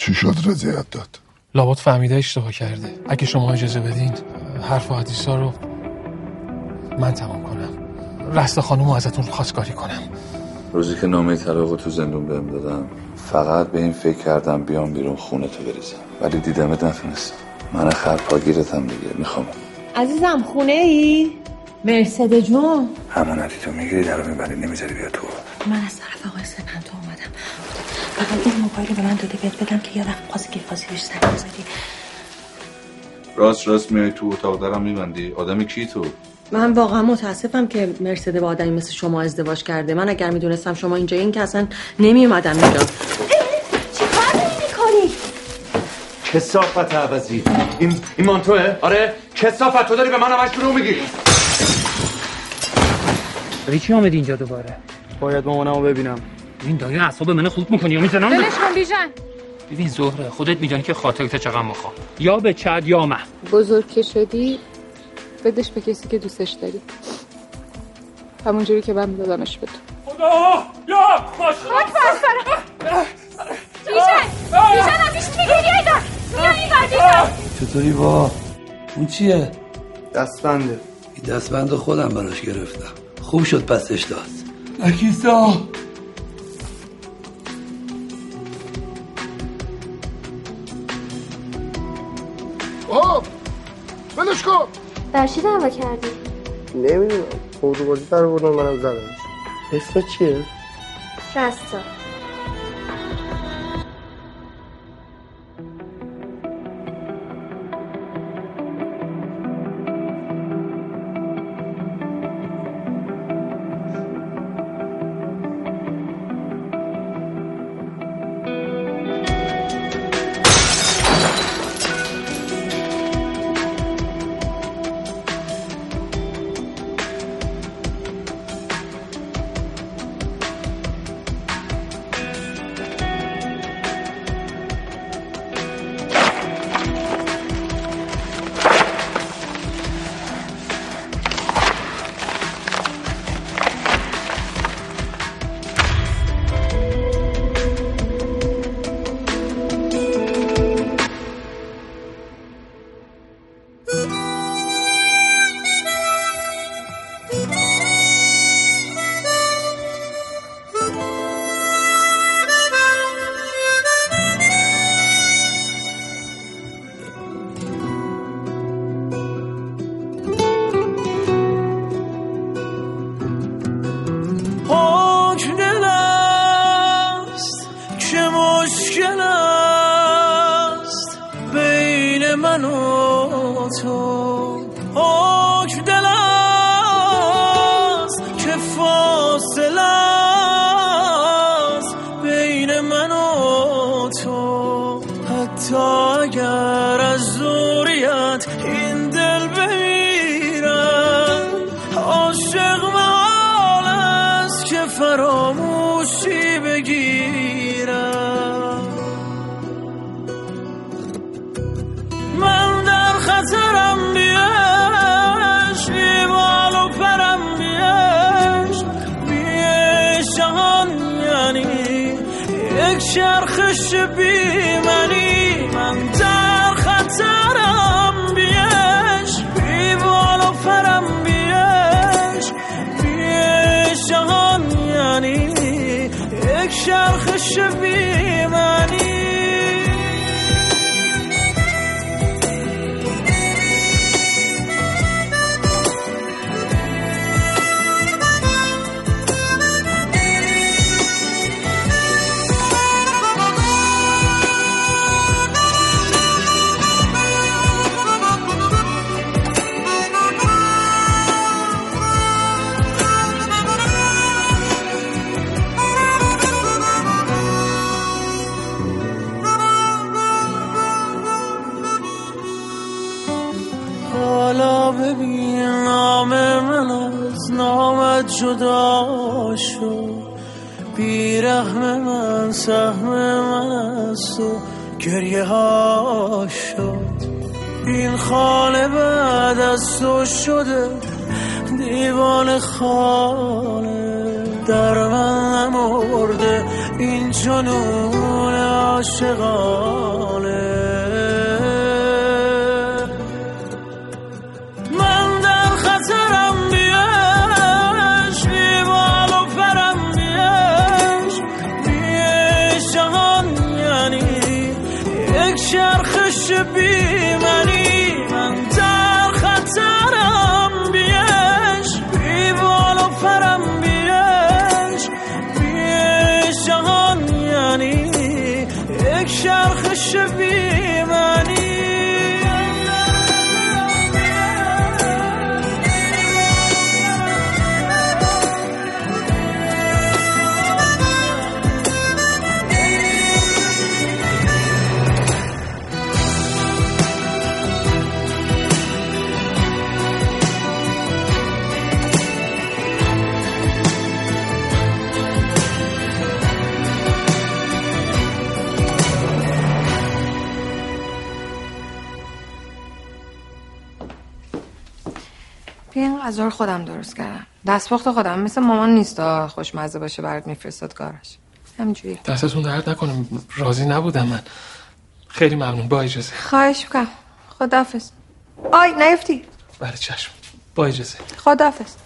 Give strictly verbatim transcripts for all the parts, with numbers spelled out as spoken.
چی شد رضایت داد؟ لابد فهمیده اشتباه کرده. اگه شما اجازه بدین حرف حدیثا رو من تمام کنم. رستا خانومو ازتون خواستگاری کنم. روزی که نامه طلاق تو زندون بهم دادم فقط به این فکر کردم بیام بیرون خونه تو بریزم، ولی دیدمت نتونستم. من خرپاگیرتم دیگه. میخوام عزیزم خونه ای؟ مرسده جون همون عدی تو میگیری در رو میبری نمیذاری بیا تو. من از طرف آقای سپنتو اومدم. فقط این موبایل به من داده بهت بدم که یه وقت قاضی گیفازی بهش زنگ بزنی. راست راست میای تو اتاق درم میبندی. آدمی کی تو؟ من واقعا متاسفم که مرسده با آدمی مثل شما ازدواج کرده. من اگر میدونستم شما اینجا این که اصلا نمیومدم اینجا. چی کار داری میکنی؟ کثافت عوضی. این این مانتوه؟ آره کثافت تو داری به من همش رو میگی. داری چی آمدی اینجا دوباره؟ باید مامانمو ببینم. این دایی اعصاب منو خورد میکنی یا میزنم؟ ولش کن بیژن. ببین زهره خودت میدونی که خاطرت چقدر مخوام. یا به چد یا من. بزرگ که شدی بدش به کسی که دوستش داری. همونجوری که من دادمش به تو. خدا یا باشه. خاک بر سرم. بیژن بیژن ازش میگیری دار. بیا این بر بیژن. چطوری با؟ اون چیه؟ دستبنده. این دستبند خودم براش گرفتم. خوب شد پسش داد. نکیسا آه بلش کن. در چی دعوا کردی؟ نمیدونم خودو بازی در بردن منم زدمش. اسم چیه؟ رستا. چرخش بی منی من در خطرم بیش بی بال و پرم بیش بیش جهان یعنی یک چرخش بی منی. جدا شد بیرحم من سهم من از تو گریه ها شد این خانه بعد از تو شده دیوان خانه در من نمرده این جنون عاشقانه. من در خطرم بیش بی بال و پرم بیش بیش جهان یعنی یک چرخش بی منی. من در خطرم بیش بی بال و پرم بیش بیش جهان یعنی یک چرخش بی منی. این غذا رو خودم درست کردم. دستپخت خودم، مثل مامان نیست خوشمزه باشه برات میفرستاد کارش. همینجوری. دستتون درد نکنه، راضی نبودم من. خیلی ممنون، با اجازه. خواهش میکنم. خداحافظ. آی نیفتی. بله چشم. با اجازه. خداحافظ.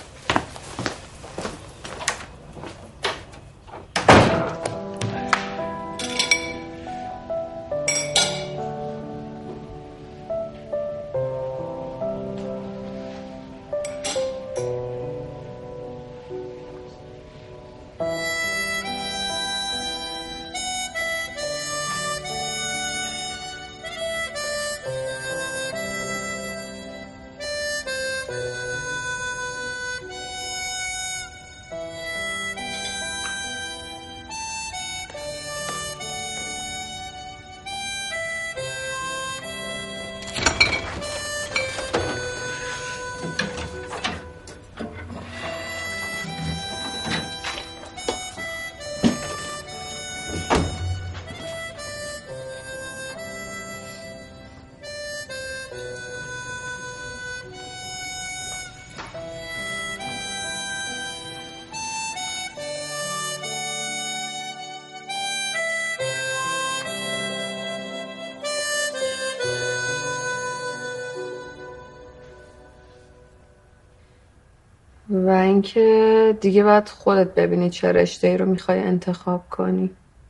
و اینکه دیگه باید خودت ببینی چه رشته‌ای رو میخوای انتخاب کنی.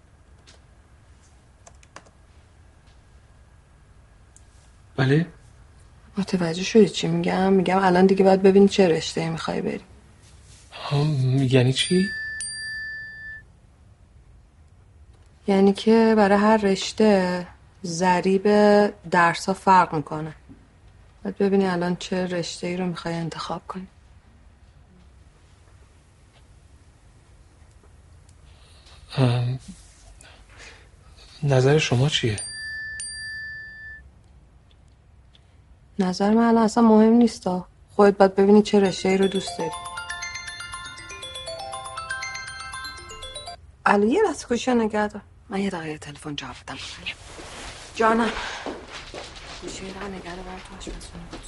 بله؟ متوجه شدی چی میگم؟ میگم الان دیگه باید ببینی چه رشته‌ای میخوای بری. یعنی چی؟ یعنی که برای هر رشته ضریب درس‌ها فرق میکنه. باید ببینی الان چه رشته‌ای رو میخوای انتخاب کنی. نظر شما چیه؟ نظر من الان اصلا مهم نیست. خودت باید ببینی چه رشته‌ای رو دوست داری. الان یه لحظه گوشی نگه دار. من یه دقیقه تلفن جواب بدم. جانم. گوشی رو نگه دار برای تو آشپزخونه بود.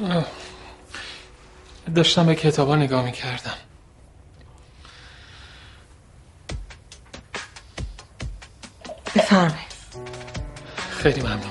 داشتم به کتابا نگاه میکردم. بفرمایید. خیلی ممنون.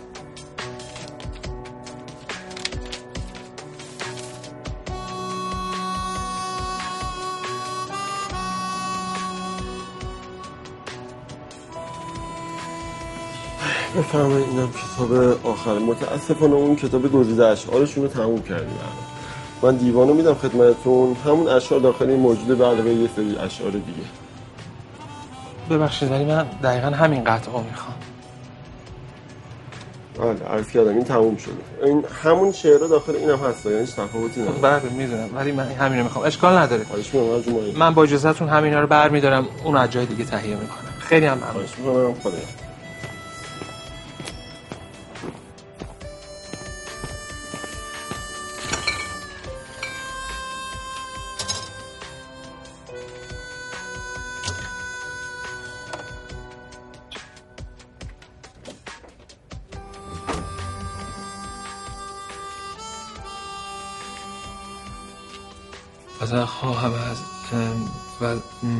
بفرمایید اینم کتاب آخر. متاسفانه اون کتاب گزیده اشعارشون رو تموم کردیم. من دیوانو میدم خدمتتون، همون اشعار داخل این موجوده به علاوه یه سری اشعار دیگه. ببخشید ولی من دقیقا همین قطعه میخوام. آره عرض کردم این تموم شده. این همون شعرها داخل اینم هست، یعنی هیچ تفاوتی نداره. بله میدونم ولی من همین رو میخوام. اشکال نداره. خواهش می‌کنم. من با اجازهتون همینا رو برمی‌دارم، اون از جای دیگه تهیه میکنم. خیلی هم ممنون. خواهش می‌کنم. خدا وزخ‌ها همه از و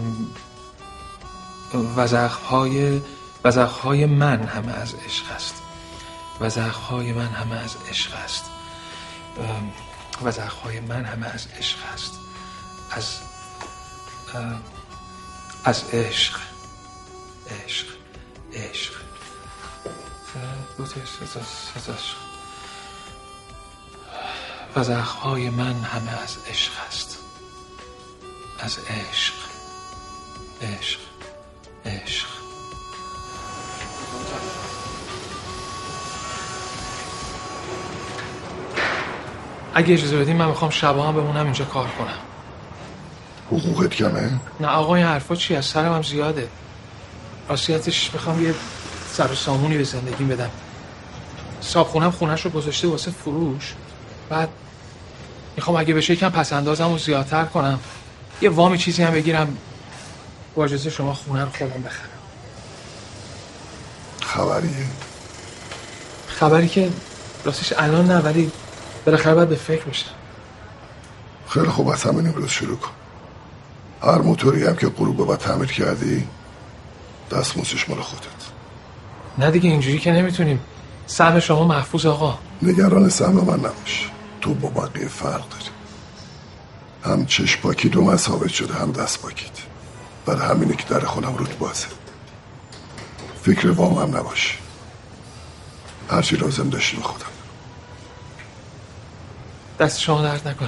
وزخ‌های وزخ‌های من همه از عشق است. وزخ‌های من همه از عشق است. وزخ‌های من همه از عشق است. از از عشق عشق عشق دو تا عشق. وزخ‌های من همه از عشق است. از عشق عشق عشق. اگه اجازه بدین من میخوام شبا هم بمونم اینجا کار کنم. حقوقت کمه؟ نه آقا این حرفا چی؟ از سرم هم زیاده. راستیتش میخوام یه سر و سامونی به زندگیم بدم. صاحب خونش رو گذاشته واسه فروش. بعد میخوام اگه بشه یکم پس اندازم رو زیادتر کنم، یه وامی چیزی هم بگیرم، با اجازه شما خونه رو خودم بخرم. خبریه؟ خبری که راستش الان نه، ولی بالاخره باید به فکر بشم. خیلی خوب، از همین امروز شروع کن. هر موتوری هم که غروب به بعد تعمیر کردی دستموزش مال خودت. نه دیگه اینجوری که نمیتونیم. سهم شما محفوظ آقا. نگران سهم من نباش، تو با بقیه فرق داری. هم چشم پاکی دو من ثابت شده، هم دست پاکیت. برای همینه که در خونم رود بازه. فکر وام هم نباش، هرچی لازم داشتی به خودم. دست شما درد نکنه.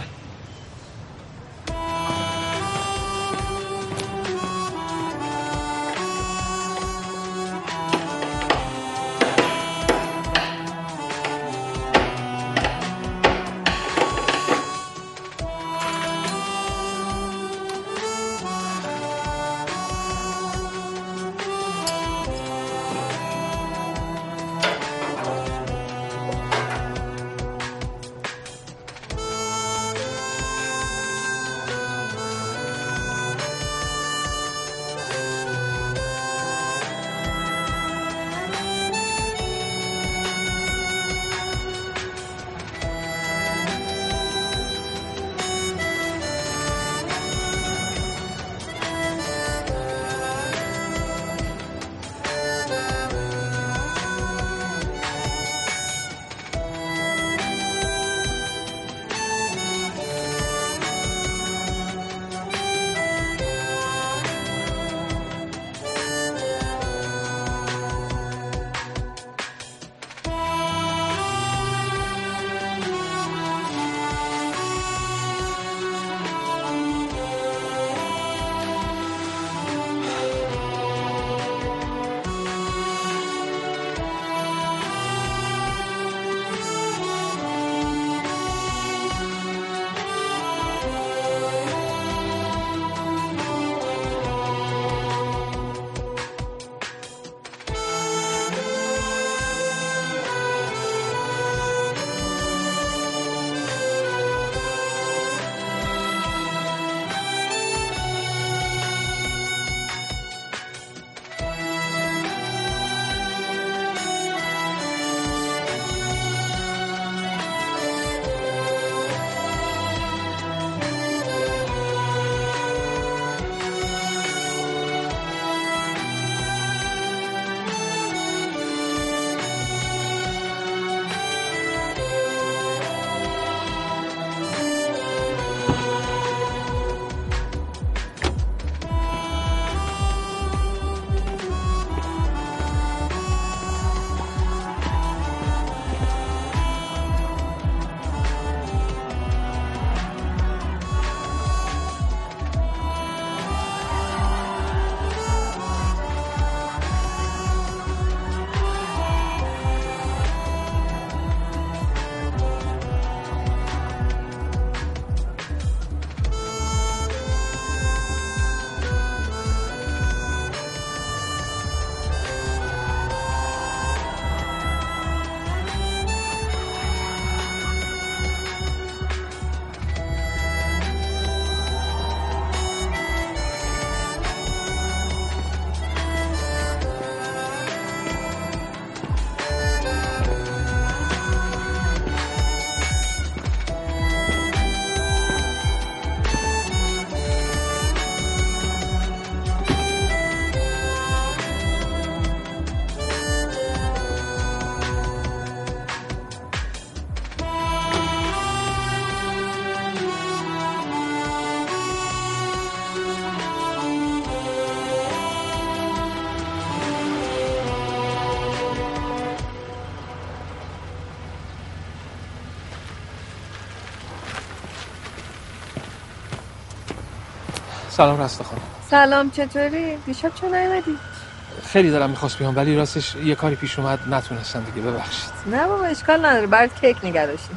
سلام رسته خانم. سلام، چطوری؟ دیشب چون نیومدی؟ خیلی دارم میخواست بیام ولی راستش یه کاری پیش اومد نتونستم دیگه، ببخشید. نه بابا اشکال نداره، برات کیک نگه داشتیم.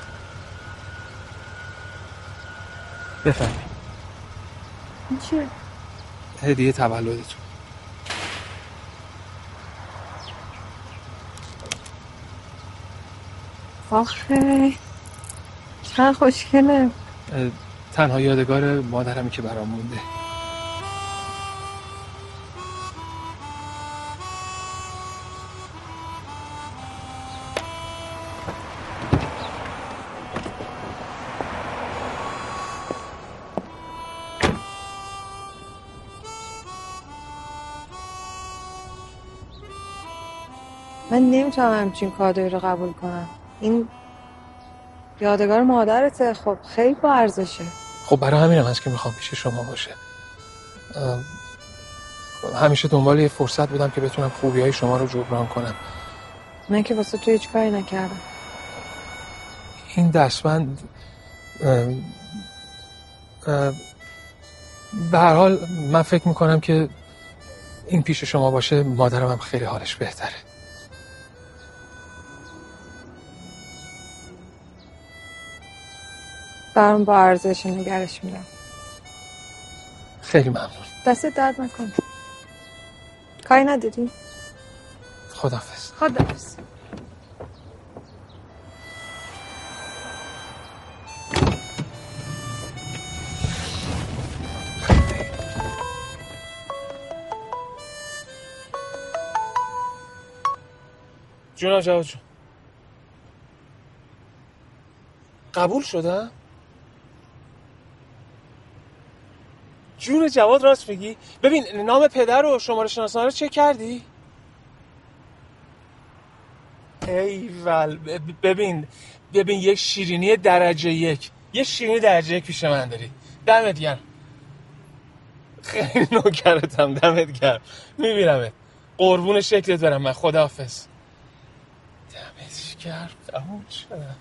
بفرمایید. این چیه؟ هدیه تولدتون. آخه چقدر خوشگله. تنها یادگار مادرمی که برام مونده. من نمیتونم همچین کادویی رو قبول کنم. این یادگار مادرته، خب خیلی با ارزشه. خب برای همینم هست که میخوام پیش شما باشه. همیشه دنبال یه فرصت بودم که بتونم خوبی‌های شما رو جبران کنم. من که واسه تو هیچ کاری نکردم. این دستبند به هر حال من فکر میکنم که این پیش شما باشه مادرم هم خیلی حالش بهتره. برام با ارزش نگرش میرم. خیلی ممنون. دست درد نکن. کاری نداری؟ خداحافظ. خداحافظ. جونا جواد جون، قبول شدم؟ جون جواد راست میگی؟ ببین نام پدر و شماره شناسنامه رو چک کردی؟ ایول. ببین ببین یک شیرینی درجه یک یه شیرینی درجه یک پیش من داری. دمت گرم. خیلی نوکرتم. دمت گرم. میبینمت. قربون شکلت برم من. خداحافظ. دمت گرم. تموم شدم.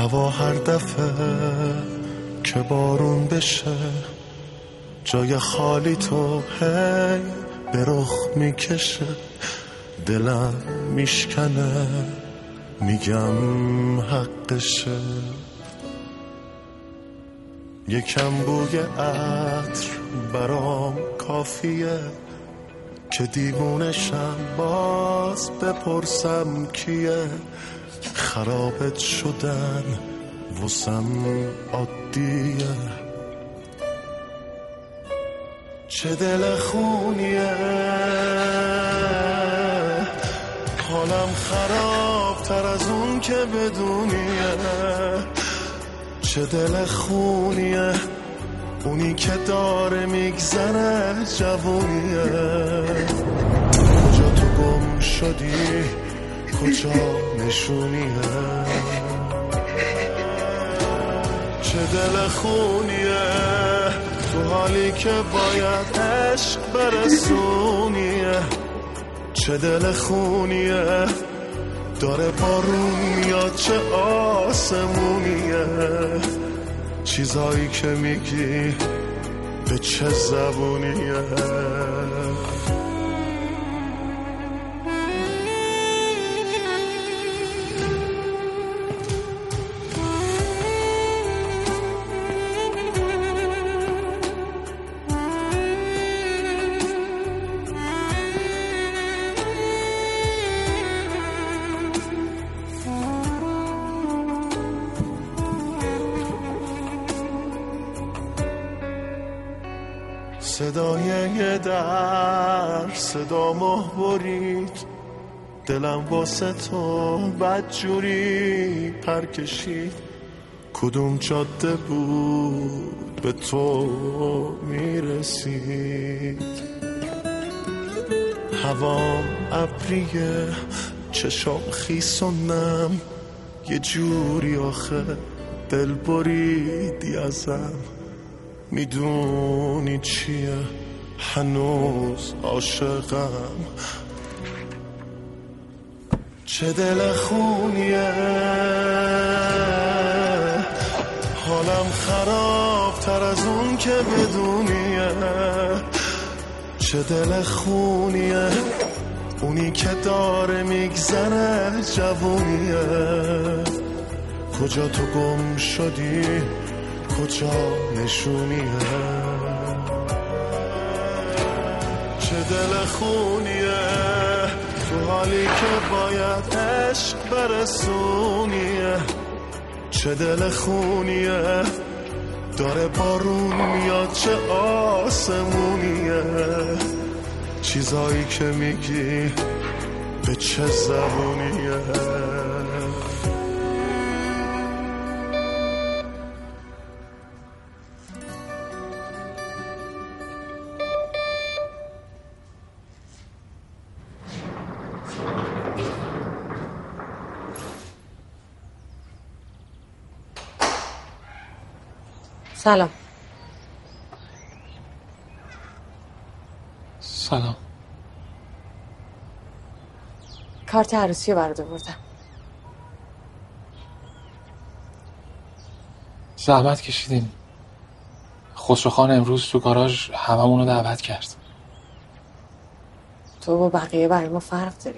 هوا هر دفعه که بارون بشه جای خالی تو هی به رخ میکشه، دلم میشکنه میگم حقشه. یکم بوی عطر برام کافیه که دیوونشم باز بپرسم کیه. خرابت شدن واسم عادیه، چه دل خونیه. حالم خراب تر از اون که بدونیه، چه دل خونیه. اونی که داره میگذره جوونیه. کجا تو گم شدی، کجا نشونیه، چه دل خونیه. تو حالی که باید عشق برسونیه، چه دل خونیه. داره بارون میاد چه آسمونیه، چیزایی که میگی به چه زبونیه. صدای یه در صدا مه برید، دلم واسه تو بدجوری پر کشید. کدوم جاده بود به تو میرسید. هوام ابریه چشام خیسونم، یه جوری آخه دل بریدی ازم. میدونی چیه هنوز عاشقم، چه دل خونیه. حالم خراب تر از اون که بدونیه، چه دل خونیه. اونی که داره میگذره جوونیه. کجا تو گم شدی، کجا نشونیه، چه دل خونیه. تو حالی که باید عشق برسونیه، چه دل خونیه. داره بارون میاد چه آسمونیه، چیزایی که میگی به چه زبونیه. سلام. سلام. کارت عروسی رو برات آوردم. زحمت کشیدین. خسروخان امروز تو گاراژ هممون رو دعوت کرد. تو با بقیه برای ما فرق داری.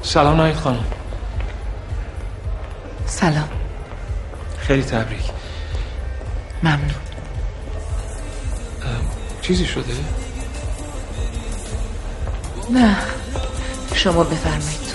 سلام ناهید خانم. سلام. خیلی تبریک. ممنون. چیزی شده؟ نه، شما بفرمایید.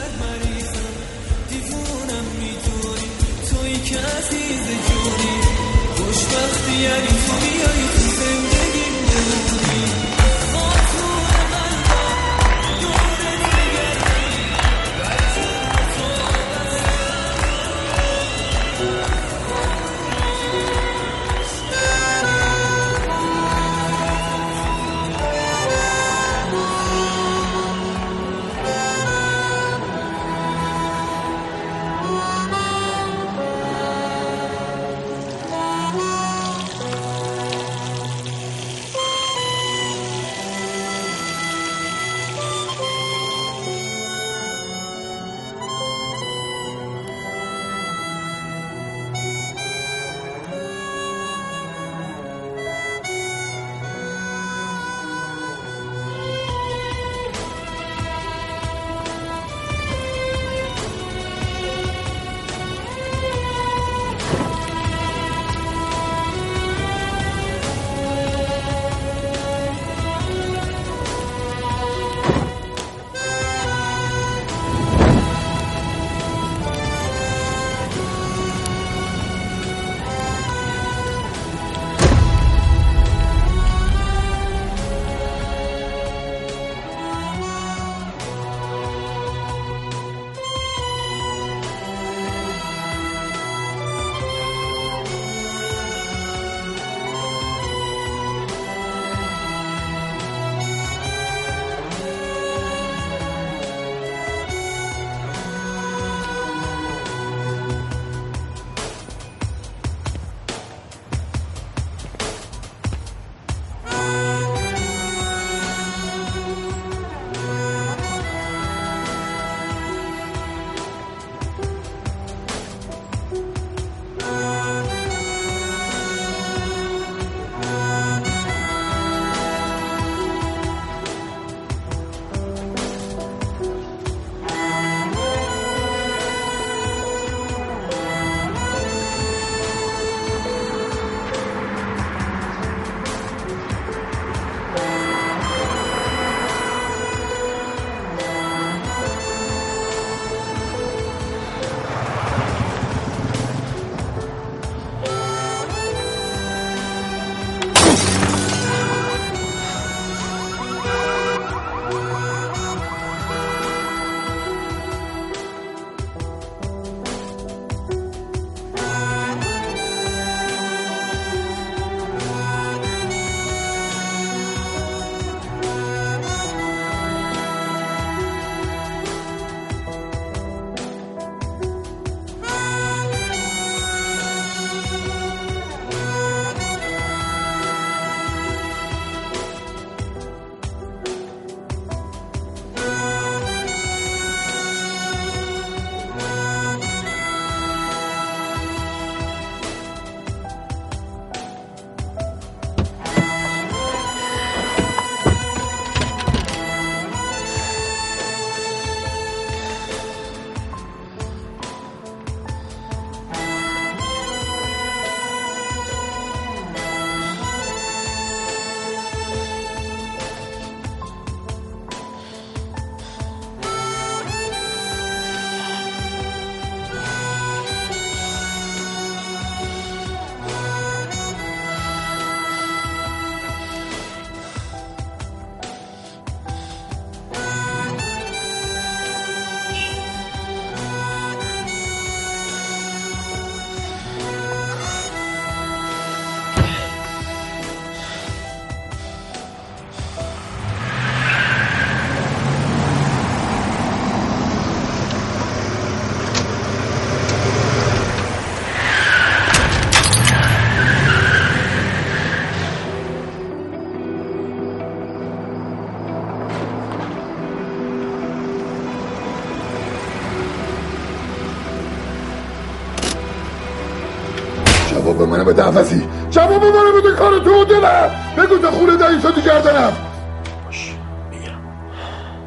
جواب منو بده عوضی، جواب منو بده، کار تو دلم بگو تا خونه دایی شدی گردنم. باش میگم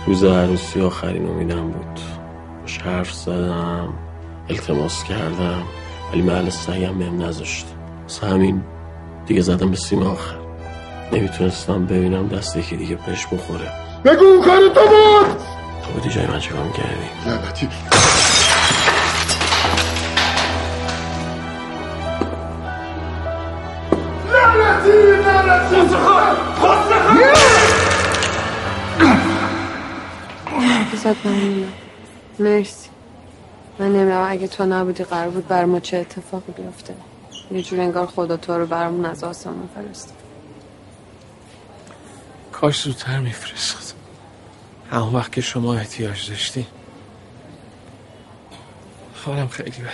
روز عروسی آخرین امیدم بود. باش حرف زدم، التماس کردم، ولی محل سعیم بهم نذاشت. واسه همین دیگه زدم به سیم آخر. نمیتونستم ببینم دست یکی دیگه بهش بخوره. بگو اون کار تو بود. تو بودی جای من چیکار می‌کردی؟ لعنتی. لعنتی لعنتی. ازت ممنونم. مرسی. من نمیدونم اگه تو نبودی قرار بود بر ما چه اتفاقی بیفته. یه جور انگار خدا تو رو برامون از آسمون فرسته. کاش زودتر میفرستاد. همون وقت که شما احتیاج داشتی. حالم خیلی بده.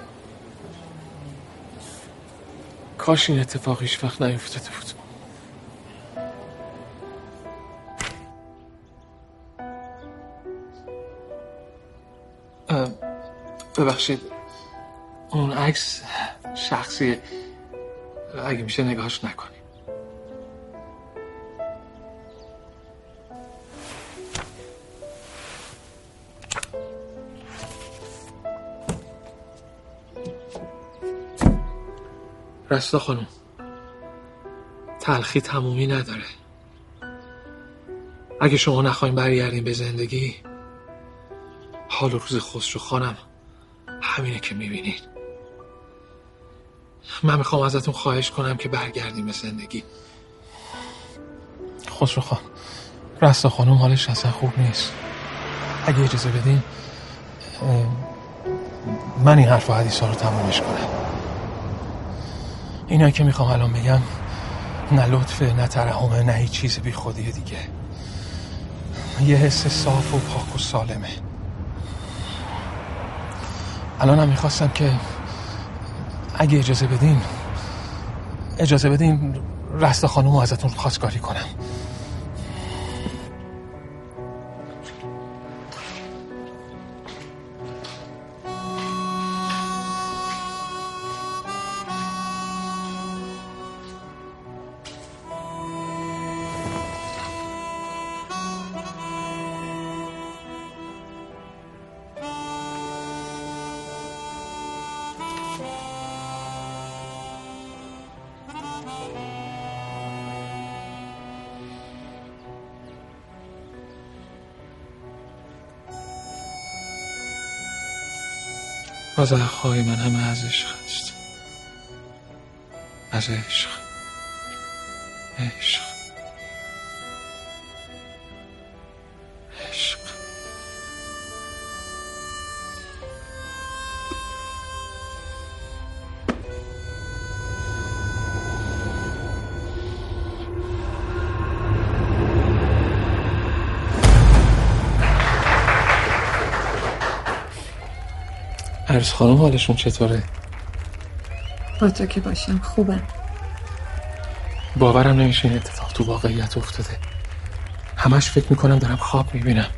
کاش این اتفاق هیچ وقت نیفتاده بود. ببخشید اون عکس شخصیه، اگه میشه نگاهش نکنی. رستا خانم، تلخی تمومی نداره. اگه شما نخواین برگردین به زندگی، حال و روز خسرو خانم همینه که میبینین. من میخوام ازتون خواهش کنم که برگردیم به زندگی. خسرو خان، رستا خانم حالش اصلا خوب نیست. اگه اجازه بدین من این حرف و حدیث ها رو تمامش کنم. اینا که میخوام الان بگم نه لطفه، نه ترحمه، نه هیچ چیز بی خودیه دیگه. یه حس صاف و پاک و سالمه. الان هم میخواستم که اگه اجازه بدین اجازه بدین رستا خانم رو ازتون خواستگاری کنم. از اخوای من همه از عشق است. از عشق عشق عشق عروس خانم حالشون چطوره؟ با تو که باشم خوبم. باورم نمیشه این اتفاق تو واقعیت افتاده. همش فکر میکنم دارم خواب میبینم.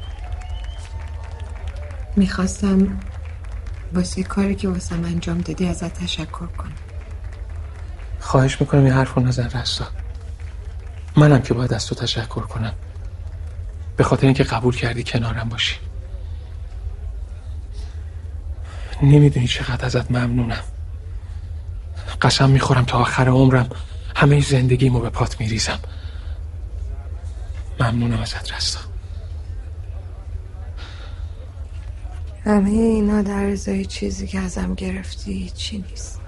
میخواستم واسه کاری که واسم انجام دادی ازت تشکر کنم. خواهش میکنم این حرف رو نزن رستا. منم که باید از تو تشکر کنم، به خاطر اینکه قبول کردی کنارم باشی. نمیدونی چقدر ازت ممنونم. قسم میخورم تا آخر عمرم همه زندگیمو به پات میریزم. ممنونم ازت رستا. همه اینا در ازای چیزی که ازم گرفتی چی نیست.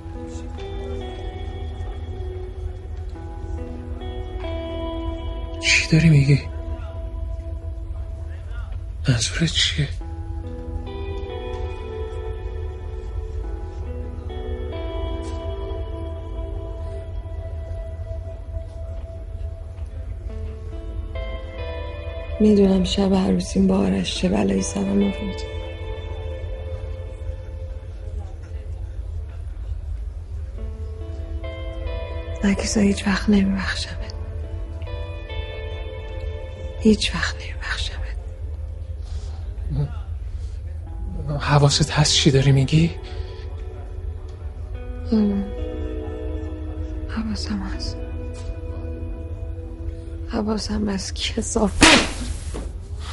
چی داری میگی؟ منظورت چیه؟ میدونم شب عروسیم با آرش چه بلایی سرم آورد. نکیسا هیچ وقت نمیبخشمت. هیچ وقت نمیبخشمت. حواست هست چی داری میگی؟ آره حواسم هست. حواسم از کسافت.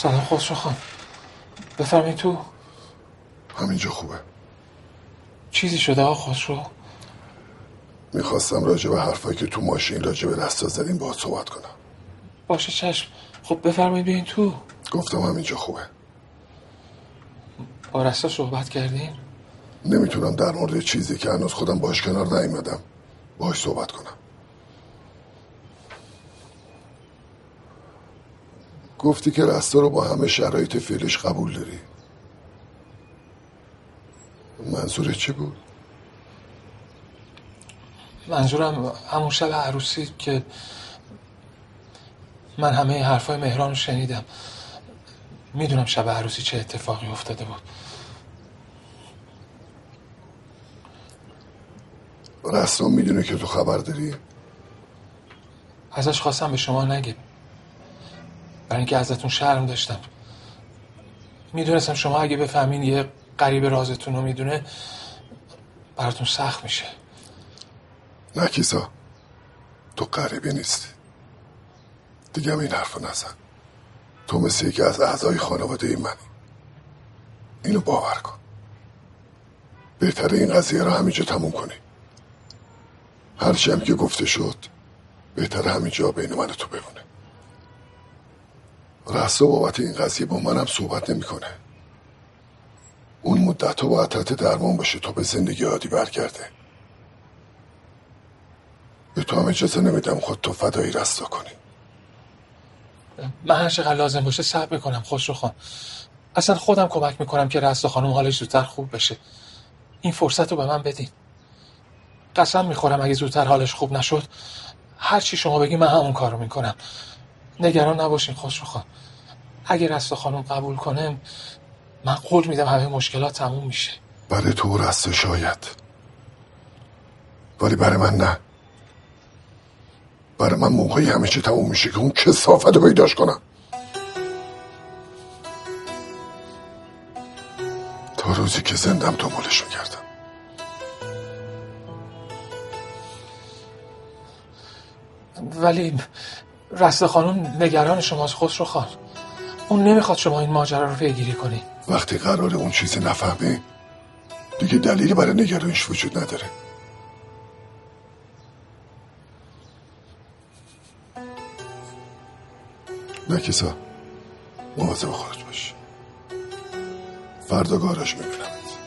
سلام خسرو خان، بفرمایید تو. همینجا خوبه. چیزی شده آقا خسرو؟ میخواستم راجع به حرفایی که تو ماشین راجع به رستا زدیم باهات صحبت کنم. باشه چشم. خب بفرمایید بیاین تو. گفتم همینجا خوبه. با رستا صحبت کردین؟ نمیتونم در مورد چیزی که هنوز خودم باش کنار نیومدم باش صحبت کنم. گفتی که رستا رو با همه شرایط فعلش قبول داری. منظورت چی بود؟ منظورم همون شب عروسی که من همه حرفای مهران رو شنیدم. میدونم شب عروسی چه اتفاقی افتاده بود. رستا میدونه که تو خبر داری؟ ازش خواستم به شما نگه، برای اینکه ازتون شرم داشتم. میدونستم شما اگه بفهمین یه قریب رازتون رو میدونه براتون سخت میشه. نه کیسا، تو قریبی نیستی. دیگه هم این حرف نزن. تو مثل یکی از اعضای خانواده ای منی. اینو باور کن. بهتره این قضیه رو همینجا تموم کنی. هرچی هم که گفته شد بهتره همینجا بین من و تو بمونه. رستا بابت این قضیه با منم صحبت نمیکنه. اون مدت ها باید تحت درمان باشه تا به زندگی عادی برگرده. به تو هم اجازه نمیدم خود تو فدایی رستا کنی. من هر چقدر لازم باشه صبر میکنم خسرو خان. اصلا خودم کمک میکنم که رستا خانم حالش زودتر خوب بشه. این فرصت رو به من بدین. قسم میخورم اگه زودتر حالش خوب نشد هر چی شما بگی من همون کارو میکنم. نگران نباشین خسرو خان. اگه رستا خانم قبول کنه من قول میدم همه مشکلات تموم میشه. برای تو رستا شاید، ولی برای من نه. برای من موقعی همه چی تموم میشه که اون کثافت رو پیداش کنم. تا روزی که زندم دنبالش میکردم. ولی رستا خانم نگران شماست خسرو خان. اون نمیخواد شما این ماجرا رو پیگیری کنی. وقتی قراره اون چیزی نفهمه دیگه دلیلی برای نگرانیش وجود نداره. نکیسا، مواظب خودت باش. فردا گاراژ میبینم.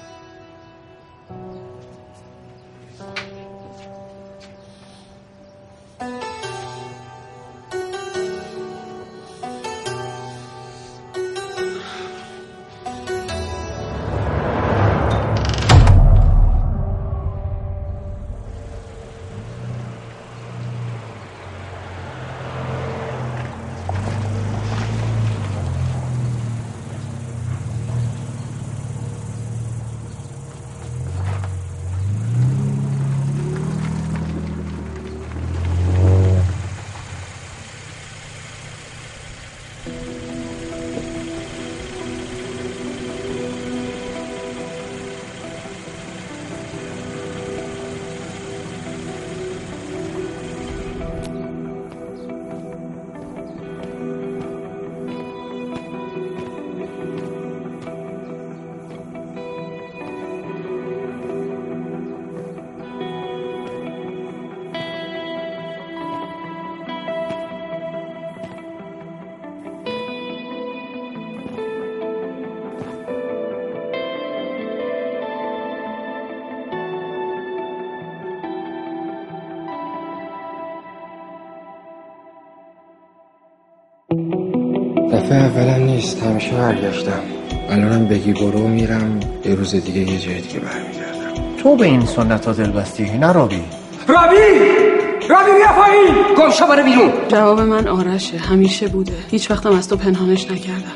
دفعه اولا نیست، همیشه برگشتم. الانم بگی برو میرم، یه روز دیگه یه جای دیگه برمیگردم. تو به این سنت ها دل بستی، نه رابی. رابی! رابی بیا پایین! گم شو برو بیرون! جواب من آرشه، همیشه بوده. هیچ وقتم از تو پنهانش نکردم.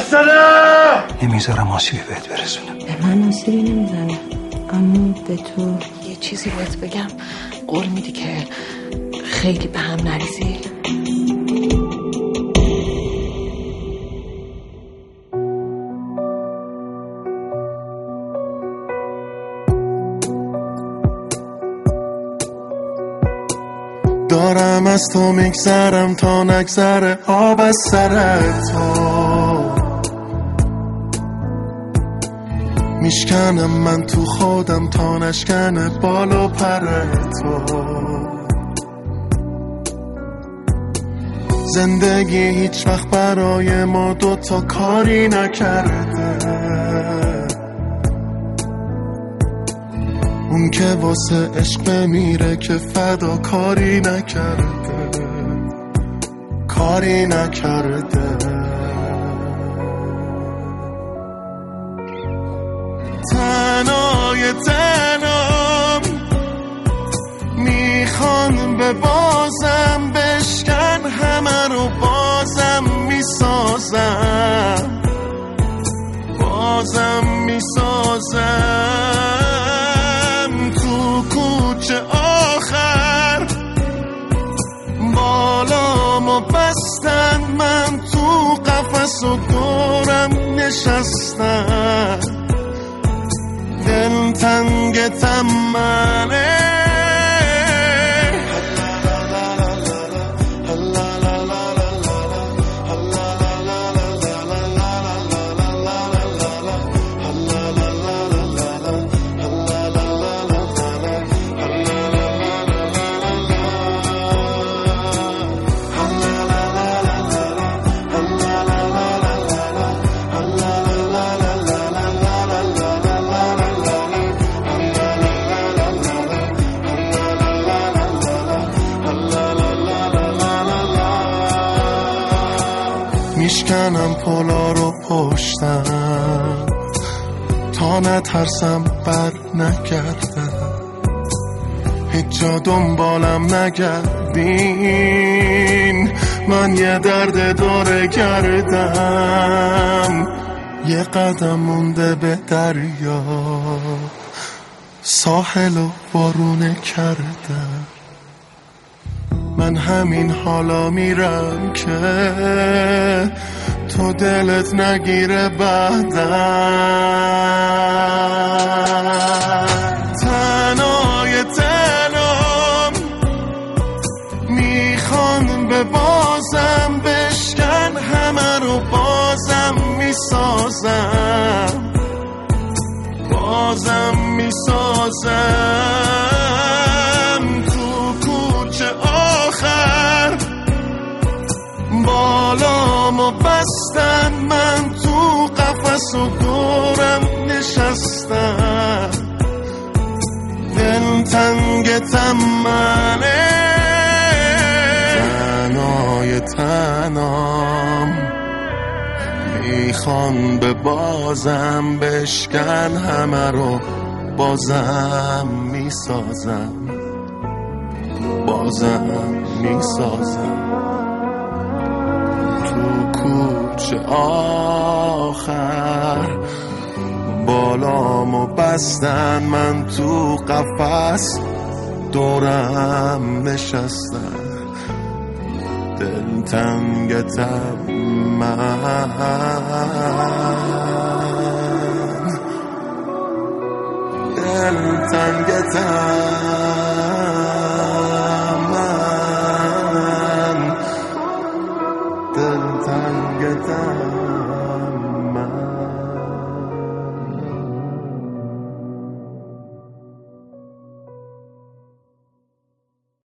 مرسده! نمیذارم آسیبی بهت برسونم. به من آسیبی نمیزنه، اما به تو یه چیزی باید بگم. قول میدی که خیلی به هم نریزی؟ دارم از تو میگذرم تا نگذره آب از سر تو. میشکنم من تو خودم تا نشکنه بال و پر تو. زندگی هیچ وقت برای ما دوتا کاری نکرده، اون که واسه عشق بمیره که فدا کاری نکرده، کاری نکرده. تنهای تنام میخوان به بازم بشکن همه رو بازم میسازم، بازم میسازم تو کوچه آخر بالامو بستن، من تو قفس و دورم نشستن، دل تنگ تمنه. میشکنم پلا رو پشتم تا نترسم بر نگردم، هیچ جا دنبالم نگردین، من یه درد داره گردم، یه قدم مونده به دریا، ساحل و بارونه کردم. من همین حالا میرم که تو دلت نگیره بعدم. تنهای تنام میخوان به بازم بشکن همه رو بازم میسازم، بازم میسازم تو کوچه آخر بالامو بستن، من تو قفس و دورم نشستم، دل تنگ تمنه. تنهای تنام میخوان به بازم بشکن همه رو بازم میسازم، بازم میسازم تو کوچه آخر بالامو بستن، من تو قفس دورم نشستن، دل تنگ تمن، دل تنگ تمن.